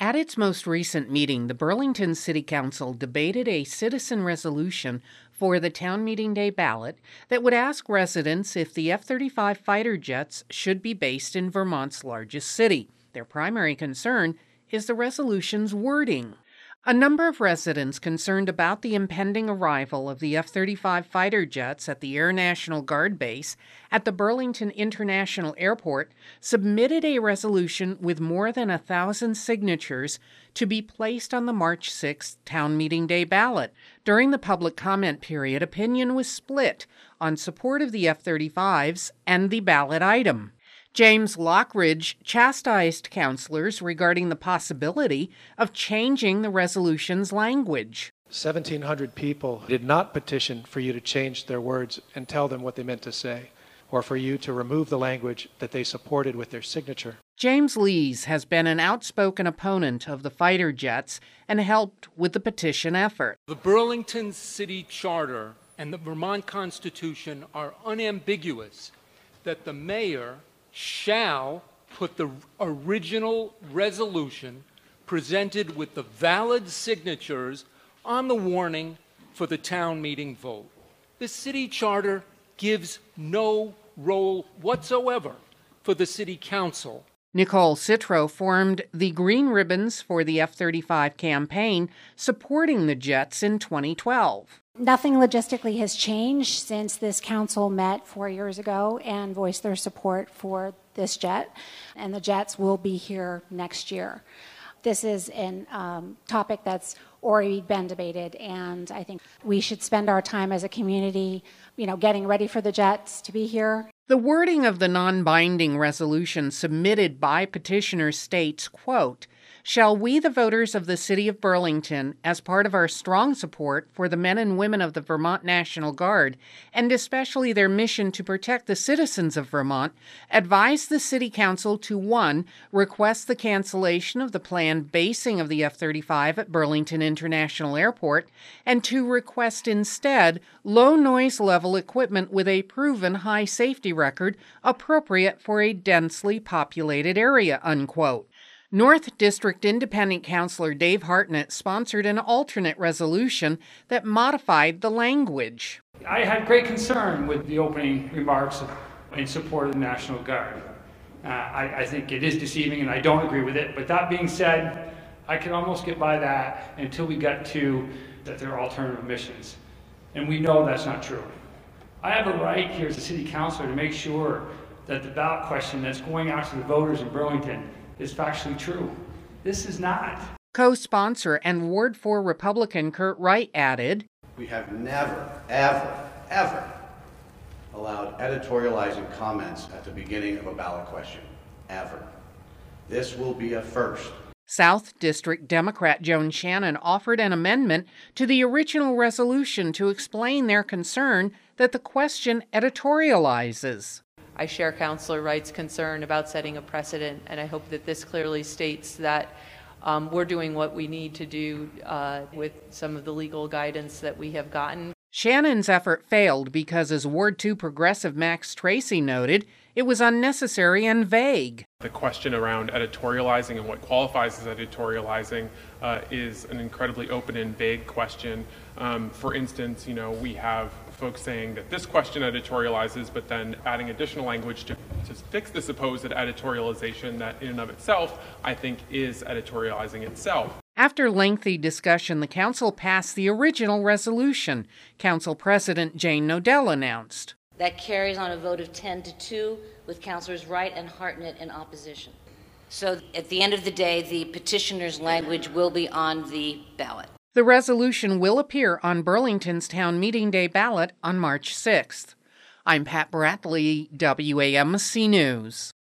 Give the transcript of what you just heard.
At its most recent meeting, the Burlington City Council debated a citizen resolution for the town meeting day ballot that would ask residents if the F-35 fighter jets should be based in Vermont's largest city. Their primary concern is the resolution's wording. A number of residents concerned about the impending arrival of the F-35 fighter jets at the Air National Guard base at the Burlington International Airport submitted a resolution with more than 1,000 signatures to be placed on the March 6th town meeting day ballot. During the public comment period, opinion was split on support of the F-35s and the ballot item. James Lockridge chastised councilors regarding the possibility of changing the resolution's language. 1,700 people did not petition for you to change their words and tell them what they meant to say, or for you to remove the language that they supported with their signature. James Lees has been an outspoken opponent of the fighter jets and helped with the petition effort. The Burlington City Charter and the Vermont Constitution are unambiguous that the mayor shall put the original resolution presented with the valid signatures on the warning for the town meeting vote. The city charter gives no role whatsoever for the city council. Nicole Citro formed the Green Ribbons for the F-35 campaign, supporting the jets in 2012. Nothing logistically has changed since this council met 4 years ago and voiced their support for this jet, and the jets will be here next year. This is a topic that's already been debated, and I think we should spend our time as a community, getting ready for the jets to be here. The wording of the non-binding resolution submitted by petitioners states, quote, "Shall we, the voters of the city of Burlington, as part of our strong support for the men and women of the Vermont National Guard, and especially their mission to protect the citizens of Vermont, advise the City Council to 1. Request the cancellation of the planned basing of the F-35 at Burlington International Airport, and 2. Request instead low-noise level equipment with a proven high safety record appropriate for a densely populated area," unquote. North District Independent Councilor Dave Hartnett sponsored an alternate resolution that modified the language. I had great concern with the opening remarks in support of the National Guard. I think it is deceiving and I don't agree with it, but that being said, I could almost get by that until we got to that there are alternative missions. And we know that's not true. I have a right here as a city councilor to make sure that the ballot question that's going out to the voters in Burlington is factually true. This is not. Co-sponsor and Ward 4 Republican Kurt Wright added, "We have never, ever allowed editorializing comments at the beginning of a ballot question. Ever. This will be a first." South District Democrat Joan Shannon offered an amendment to the original resolution to explain their concern that the question editorializes. I share Councillor Wright's concern about setting a precedent, and I hope that this clearly states that we're doing what we need to do with some of the legal guidance that we have gotten. Shannon's effort failed because, as Ward 2 progressive Max Tracy noted, it was unnecessary and vague. The question around editorializing and what qualifies as editorializing is an incredibly open and vague question. For instance, we have folks saying that this question editorializes, but then adding additional language to fix the supposed editorialization that in and of itself, I think, is editorializing itself. After lengthy discussion, the council passed the original resolution, Council President Jane Nodell announced. That carries on a vote of 10-2 with Councilors Wright and Hartnett in opposition. So at the end of the day, the petitioner's language will be on the ballot. The resolution will appear on Burlington's town meeting day ballot on March 6th. I'm Pat Bradley, WAMC News.